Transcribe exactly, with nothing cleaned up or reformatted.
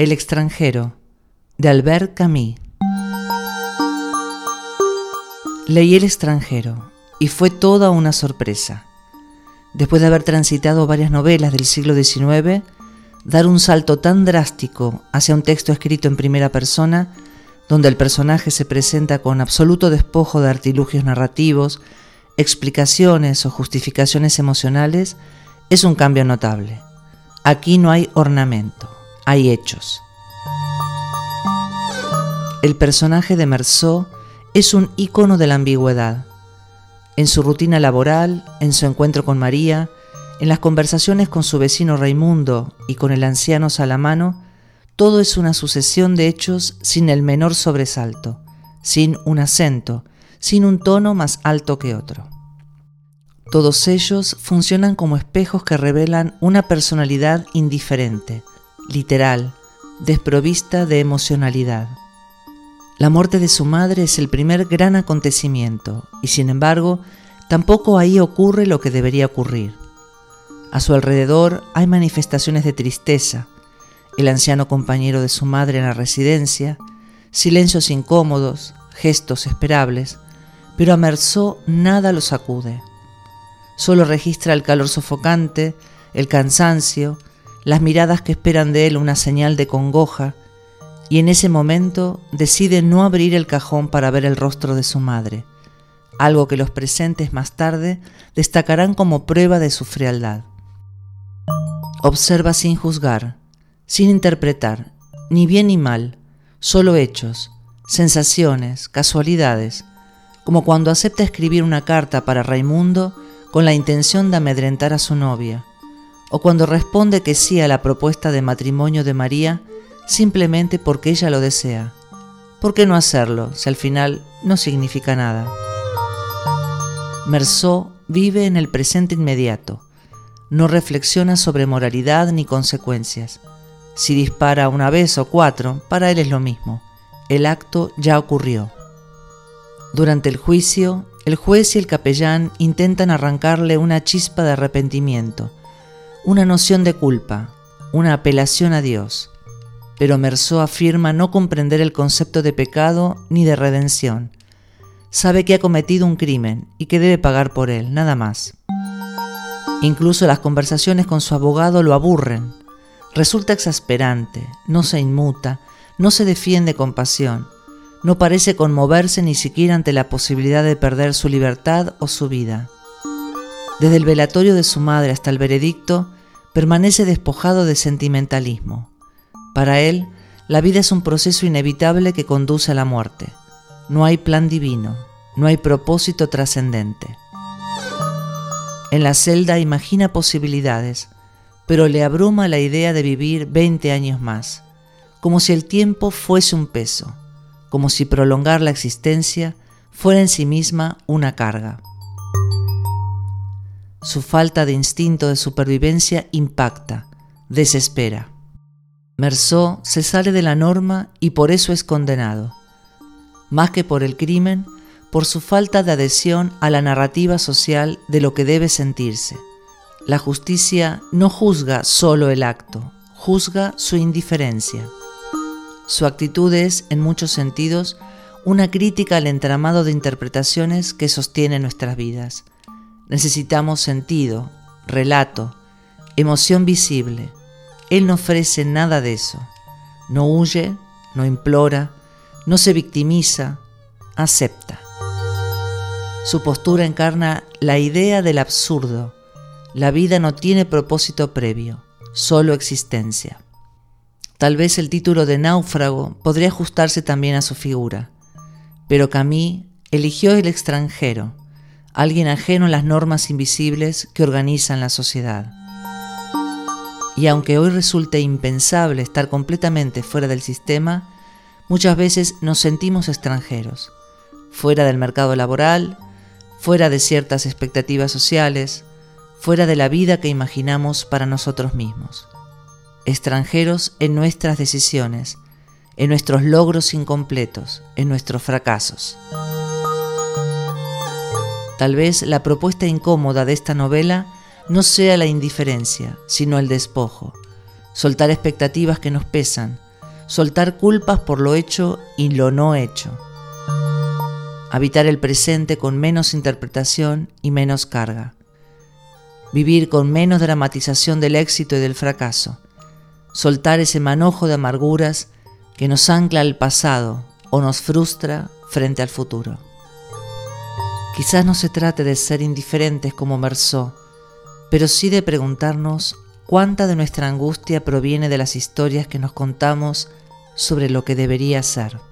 El extranjero, de Albert Camus. Leí El extranjero y fue toda una sorpresa. Después de haber transitado varias novelas del siglo diecinueve, dar un salto tan drástico hacia un texto escrito en primera persona, donde el personaje se presenta con absoluto despojo de artilugios narrativos, explicaciones o justificaciones emocionales, es un cambio notable. Aquí no hay ornamento, hay hechos. El personaje de Meursault es un ícono de la ambigüedad. En su rutina laboral, en su encuentro con María, en las conversaciones con su vecino Raimundo y con el anciano Salamano, todo es una sucesión de hechos sin el menor sobresalto, sin un acento, sin un tono más alto que otro. Todos ellos funcionan como espejos que revelan una personalidad indiferente, literal, desprovista de emocionalidad. La muerte de su madre es el primer gran acontecimiento y, sin embargo, tampoco ahí ocurre lo que debería ocurrir. A su alrededor hay manifestaciones de tristeza, el anciano compañero de su madre en la residencia, silencios incómodos, gestos esperables, pero a Meursault nada lo sacude. Solo registra el calor sofocante, el cansancio, las miradas que esperan de él una señal de congoja, y en ese momento decide no abrir el cajón para ver el rostro de su madre, algo que los presentes más tarde destacarán como prueba de su frialdad. Observa sin juzgar, sin interpretar, ni bien ni mal, solo hechos, sensaciones, casualidades, como cuando acepta escribir una carta para Raimundo con la intención de amedrentar a su novia, o cuando responde que sí a la propuesta de matrimonio de María simplemente porque ella lo desea. ¿Por qué no hacerlo si al final no significa nada? Meursault vive en el presente inmediato, no reflexiona sobre moralidad ni consecuencias. Si dispara una vez o cuatro, para él es lo mismo, el acto ya ocurrió. Durante el juicio, el juez y el capellán intentan arrancarle una chispa de arrepentimiento, una noción de culpa, una apelación a Dios. Pero Meursault afirma no comprender el concepto de pecado ni de redención. Sabe que ha cometido un crimen y que debe pagar por él, nada más. Incluso las conversaciones con su abogado lo aburren. Resulta exasperante, no se inmuta, no se defiende con pasión. No parece conmoverse ni siquiera ante la posibilidad de perder su libertad o su vida. Desde el velatorio de su madre hasta el veredicto, permanece despojado de sentimentalismo. Para él, la vida es un proceso inevitable que conduce a la muerte. No hay plan divino, no hay propósito trascendente. En la celda imagina posibilidades, pero le abruma la idea de vivir veinte años más, como si el tiempo fuese un peso, como si prolongar la existencia fuera en sí misma una carga. Su falta de instinto de supervivencia impacta, desespera. Meursault se sale de la norma y por eso es condenado. Más que por el crimen, por su falta de adhesión a la narrativa social de lo que debe sentirse. La justicia no juzga solo el acto, juzga su indiferencia. Su actitud es, en muchos sentidos, una crítica al entramado de interpretaciones que sostiene nuestras vidas. Necesitamos sentido, relato, emoción visible. Él no ofrece nada de eso. No huye, no implora, no se victimiza, acepta. Su postura encarna la idea del absurdo. La vida no tiene propósito previo, solo existencia. Tal vez el título de náufrago podría ajustarse también a su figura, pero Camus eligió El extranjero, alguien ajeno a las normas invisibles que organizan la sociedad. Y aunque hoy resulte impensable estar completamente fuera del sistema, muchas veces nos sentimos extranjeros, fuera del mercado laboral, fuera de ciertas expectativas sociales, fuera de la vida que imaginamos para nosotros mismos. Extranjeros en nuestras decisiones, en nuestros logros incompletos, en nuestros fracasos. Tal vez la propuesta incómoda de esta novela no sea la indiferencia, sino el despojo, soltar expectativas que nos pesan, soltar culpas por lo hecho y lo no hecho, habitar el presente con menos interpretación y menos carga, vivir con menos dramatización del éxito y del fracaso, soltar ese manojo de amarguras que nos ancla al pasado o nos frustra frente al futuro. Quizás no se trate de ser indiferentes como Meursault, pero sí de preguntarnos cuánta de nuestra angustia proviene de las historias que nos contamos sobre lo que debería ser.